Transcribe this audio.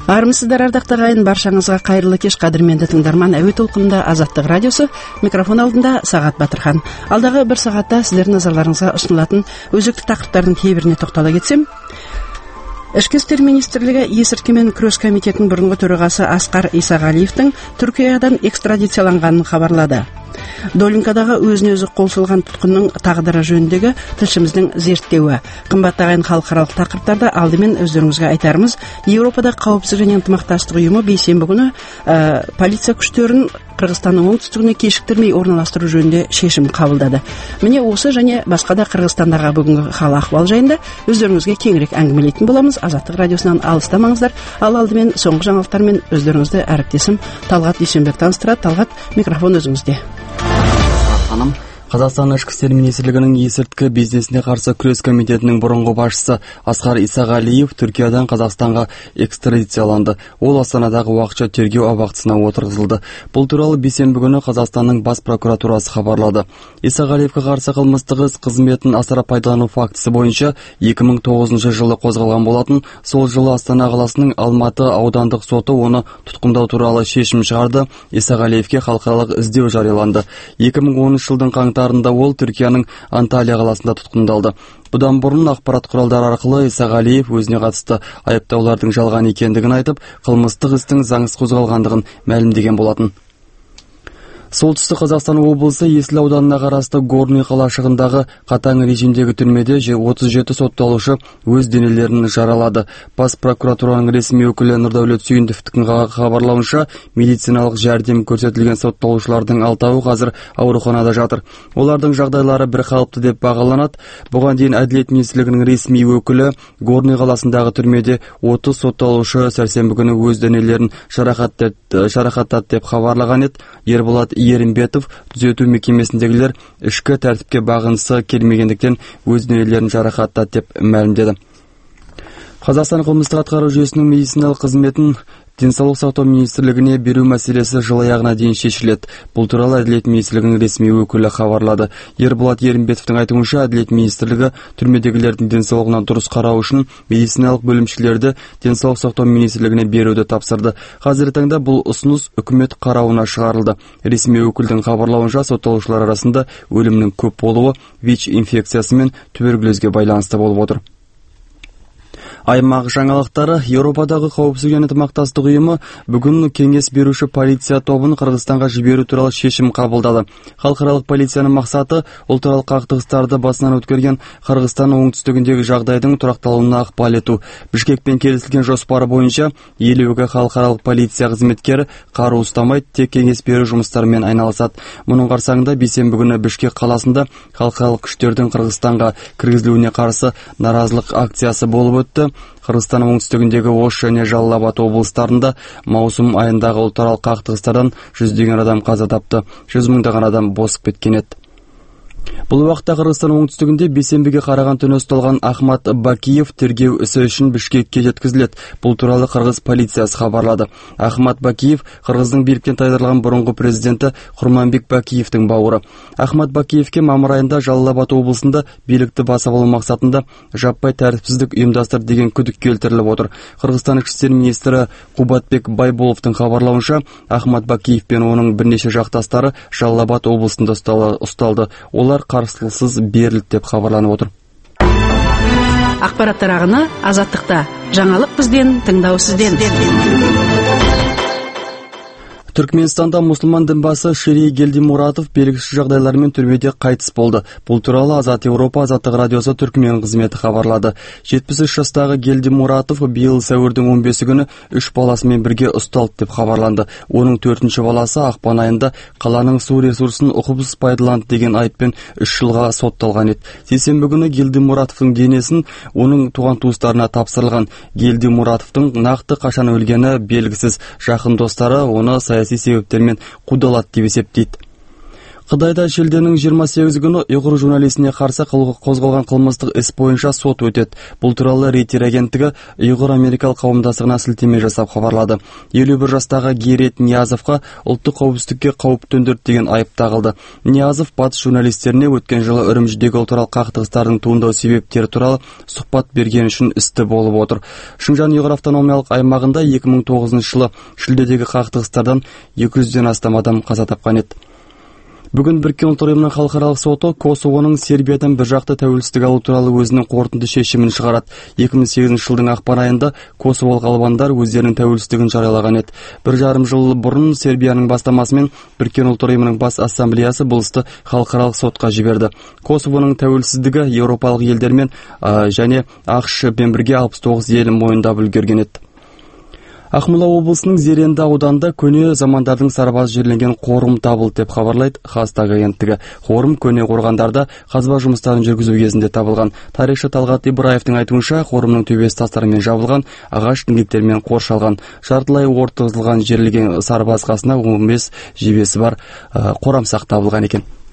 Армысыздар ардактуу агайын, баршаңызга кайрылуу кеш. Кадырменди тыңдарман, әуе толкунунда Азаттык радиосу, микрофон алдында Сагат Батырхан. Алдагы бир сагатта сиздердин назарларыңызга ұсынылатын өзүктүү тақырыптардын кейбирине токтоло кетсем, Ички иштер министрлиги эсиртки менен күрөш комитетинин мурунку төрагасы Аскар Исагалиевдин Түркиядан экстрадицияланганын кабарлады. Долинкадагы өзүнө өзү кол салган туткундун тагдыры жөнүндөгү тилчимиздин зерттөөү. Кымбаттуу агайын, халкаралык тақырыптарда алдымен өздөрүңүзгө айтарымыз, Европада кауіпсиздик жана ынтымакташтык уюму бейсенбі күнү полиция күчтөрүн Кыргызстандын оңтүстүгүнө кечиктирмей орналаштыруу жөнүндө чечим кабылдады. Міне осы және басқа да Кыргызстандагы бүгүнкү хал акыбал жайында өздөрүңүзгө кеңирээк әңгимелейтин боламыз. Азаттык радиосунан алыстамаңыздар. Ал алдымен соңку жаңалыктар менен өздөрүңүздү әріптесим Талгат Дүйсенбек таныстырат. Талгат, микрофон өзүңүздө. Ханым, Қазақстан Ішкі істер министрлігінің есірткі бизнесіне қарсы күрес комитетінің бұрынғы басшысы Аскар Исагалиев Түркиядан Қазақстанға экстрадицияланды. Ол Астанадағы уақытша тергеу абақтысына отырғызылды. Бұл туралы бейсенбі күні Қазақстанның бас прокуратурасы хабарлады. Исагалиевке қарсы қылмыстық іс қызметін асыра пайдалану фактісі бойынша 2009 жылы қозғалған болатын. Сол жылы Астана қаласының Алматы аудандық соты оны тұтқындау туралы шешім шығарды. Исагалиевке халықаралық іздеу жарияланды. 2013 жылдың қаңтарында ол Түркияның Анталия қаласында тұтқындалды. Бұдан бұрын ақпарат құралдары арқылы Исагалиев өзіне қатысты айыптаулардың жалған екендігін айтып, қылмыстық істің заңсыз қозғалғандығын мәлімдеген болатын. Солтүстік Қазақстан облысы Есіл ауданына қарасты Горный қалашығындағы қатаң режимдегі түрмеде 37 сотталушы өз денелерін жаралады. Бас прокуратураның ресми өкілі Нұрдәулет Сүйіндовтің хабарлауынша, медициналық жәрдем көрсетілген сотталушылардың 6-ы қазір ауруханада жатыр. Олардың жағдайлары бір қалыпты деп бағаланады. Бұған дейін Әділет министрлігінің ресми өкілі Горный қаласындағы түрмеде 30 сотталушы сәрсенбі күні өз денелерін жарақаттады деп хабарлаған еді. Ерболат Ерімбетов түзету мекемесіндегілер ішкі тәртіпке бағынысы келмегендіктен өз денелерін жарақаттады деп мәлімдеді. Қазақстан қылмыстық атқару жүйесінің медициналық қызметін Денсаулық сақтау министрлігіне беру мәселесі жыл аяғына дейін шешіледі. Бұл туралы Әділет министрлігінің ресми өкілі хабарлады. Ерболат Ерімбетовтің айтуынша, Әділет министрлігі түрмедегілердің денсаулығына дұрыс қарау үшін медициналық бөлімшелерді Денсаулық сақтау министрлігіне беруді тапсырды. Қазіргі таңда бұл ұсыныс үкімет қарауына шығарылды. Ресми өкілдің хабарлауынша, сотталушылар арасында өлімнің көп болуы ВИЧ инфекциясы мен туберкулезге байланысты болып отыр. Аймақ жаңалықтары. Еуропадағы қауіпсіздік және ынтымақтастық ұйымы бүгін кеңес беруші полиция тобын Қырғызстанға жіберу туралы шешім қабылдады. Халықаралық полицияның мақсаты ұлтаралық қақтығыстарды басынан өткерген Қырғызстан оңтүстігіндегі жағдайдың тұрақталуына ықпал ету. Бішкекпен келісілген жоспары бойынша 50 халықаралық полиция қызметкері қару ұстамайды, тек кеңес беру жұмыстарымен айналысады. Мұның қарсаңында бейсенбі күні Бішкек қаласында халықаралық күштердің Қырғызстанға кіргізілуіне қарсы наразылық акциясы болып өтті. Қырғызстан оңтүстігіндегі Ош және Жалал-Абад облыстарында маусым айындағы ұлтаралық қақтығыстардан жүздеген адам қаза тапты, 100 мыңдаған адам босып кеткен еді. Бұл уақытта Қырғызстан оңтүстігінде бейсенбіге қараған түні ұсталған Ахмат Бакиев тергеу ісі үшін Бішкекке жеткізіледі. Бұл туралы қырғыз полициясы хабарлады. Ахмат Бакиев Қырғыздың биліктен тайдырылған бұрынғы президенті Құрманбек Бакиевтің бауыры. Ахмат Бакиевке мамыр айында Жалал-Абад облысында билікті басып алу мақсатында жаппай тәртіпсіздік ұйымдастырды деген күдік келтіріліп отыр. Қырғызстан ішкі істер министрі Қубатбек Байболовтың хабарлауынша, Ахмат Бакиев пен оның бірнеше жақтастары Жалал-Абад облысында ұсталды. Олар қарсылықсыз берілді деп хабарланып отыр. Ақпараттар ағыны Азаттықта. Жаңалық бізден, тыңдау сізден. Түркменстанда мұсылман дінбасы Шерей Гелдимуратов белгісіз жағдайлармен түрмеде қайтыс болды. Бұл туралы Азат Европа Азаттық радиосы Түркмен қызметі хабарлады. 73 жастағы Гелдимуратов биыл сәуірдің 15 күні 3 баласымен бірге ұсталды деп хабарланды. Оның 4-ші баласы ақпан айында қаланың су ресурсын ұқыпсыз пайдаланды деген айыппен 3 жылға сотталған еді. Сейсенбі күні Гелдимуратовтың денесін оның туған туыстарына тапсырылған. Гелдимуратовтың нақты қашан өлгені белгісіз. Жақын достары оны саяси себептермен қудалады деп есептейді. Қытайда шілденің 28 күні ұйғыр журналистіне қарсы қозғалған қылмыстық іс бойынша сот өтеді. Бұл туралы Рейтер агенттігі ұйғыр америкалық қауымдастығына сілтеме жасап хабарлады. 51 жастағы Герет Ниязовқа ұлттық қауіпсіздікке қауіп төндірді деген айып тағылды. Ниязов батыс журналистеріне өткен жылы Үрімжідегі ұлтаралық қақтығыстардың туындау себептері туралы сұхбат берген үшін істі болып отыр. Шыңжаң ұйғыр автономиялық аймағында 2009 жылы шілдедегі қақтығыстардан 200-ден астам адам қаза тапқан еді. Бүгін Біріккен ұлттар ұйымының халықаралық соты Косовоның Сербиядан біржақты тәуелсіздік алу туралы өзінің қорытынды шешімін шығарады. 2008 жылдың ақпан айында косоволық албандар өздерінің тәуелсіздігін жариялаған еді. 1,5 жыл бұрын Сербияның бастамасымен Біріккен ұлттар ұйымының бас ассамблеясы бұл істі халықаралық сотқа жіберді. Косовоның тәуелсіздігі еуропалық елдермен және ақш-пен бірге 69 ел мойындап үлгерген еді. Ақмола облысының Зеренді ауданында көне замандардың сарбазы жерленген қорым табылды деп хабарлайды Хастаг агенттігі. Қорым көне қорғандарда қазба жұмыстарын жүргізу кезінде табылған. Тарихшы Талғат Ибраевтың айтуынша, қорымның төбесі тастармен жабылған, ағаш діңгектермен қоршалған. Жартылай ортырылған жерленген сарбаз қасына 15 жебесі бар қорамсақ табылған екен.